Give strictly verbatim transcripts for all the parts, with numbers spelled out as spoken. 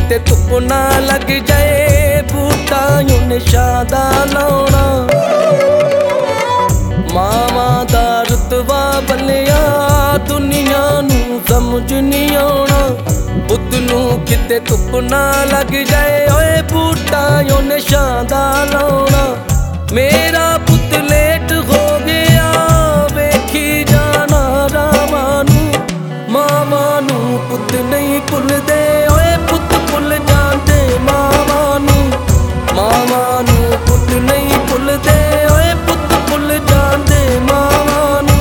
किते धुप ना लग जाए, बूटा यूं निशादा लाउणा। मावां दा रुतबा बलिया दुनिया नूं समझ नहीं आउणा। पुत नूं किते धुप ना लग जाए, ओए बूटा यूं निशादा लाउणा। मेरा पुत लेट हो गया वेखी जाना रामां नूं। मावां नूं पुत नहीं भुलदे, ओए पुत भुल जांदे मावां नूं। मावां नूं पुत नहीं भुलदे, ओए पुत भुल जांदे मावां नूं।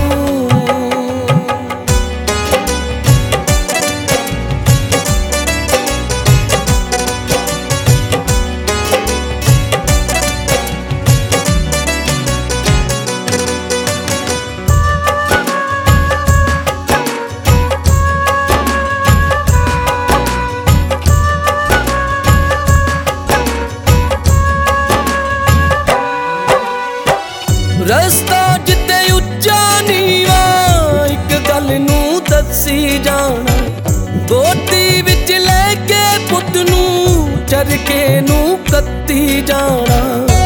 रस्ता जिते उच्चा नीवा एक गल नूं दसी जाना। गोदी विच लैके पुत नूं चरखे नूं कत्ती जाना।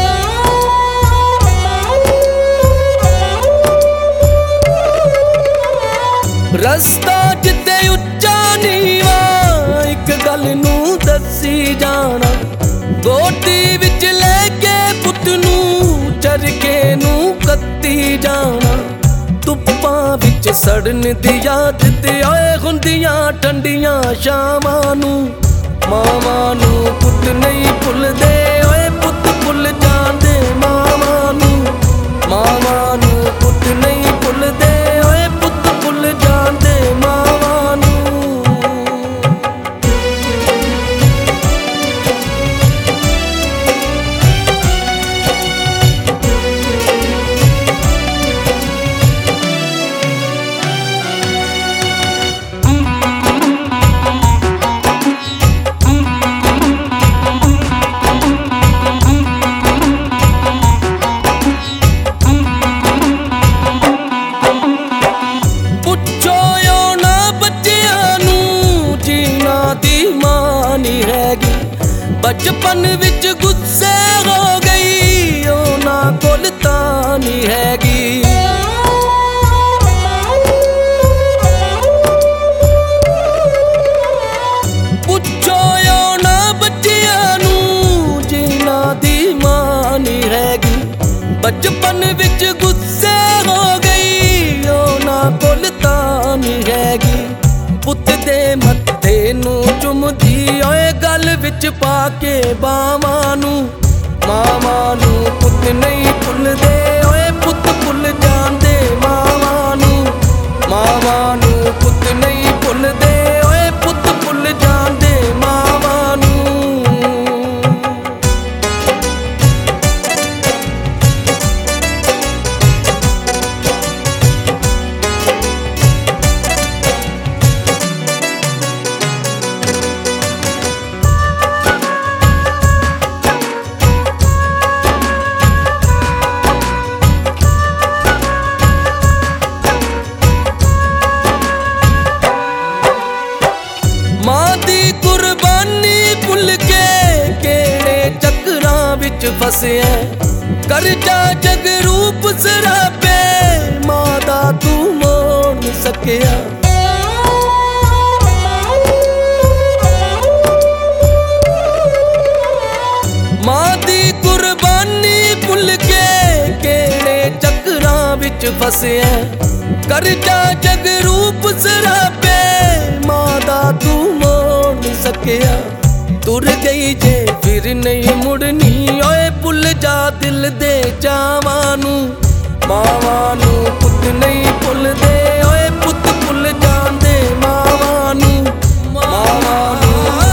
रस्ता जिते उच्चा नीवा एक गल नूं दसी जाना। गोदी विच लैके पुत नूं चरखे नूं कत्ती जाना। धुप्पां विच सड़न दी याद ते आए हुंदियां ठंडियां शामां नूं। मावां नूं पुत नहीं भुलदे, ओए पुत भुल जांदे मावां नूं। मावां नूं पुत नहीं भुलदे, ओए पुत भुल जांदे मावां नूं। बचपन विच गुस्से हो गई, उन्हां कोल तां नहीं हैगी। पुछो ना बच्चियां नूं जिन्हां दी मां नहीं हैगी। बचपन विच गुस्से हो गई, उन्हां कोल तां नहीं हैगी। पुत दे मत्थे नूं चुमदी ओए गल विच पाके बावां नूं। मावां नूं पुत नहीं भुलदे, ओए पुत भुल जांदे मावां नूं। मावां नूं पुत नहीं भुलदे, ओए पुत भुल जांदे मावां नूं। फसिया करजा जग रूप सरापे, मां दा तू मोड़ नहीं सकिया। मां दी कुर्बानी भुल के केड़े चक्रां विच फसिया। करजा जग रूप सरापे, मां दा तू मोड़ नहीं सकिया। तुर गई जे फिर नहीं मुड़नी, ओए भुल जा दिल दे चावां नूं। मावां नूं पुत नहीं भुलदे, ओए पुत भुल जांदे मावां नूं। मावां नूं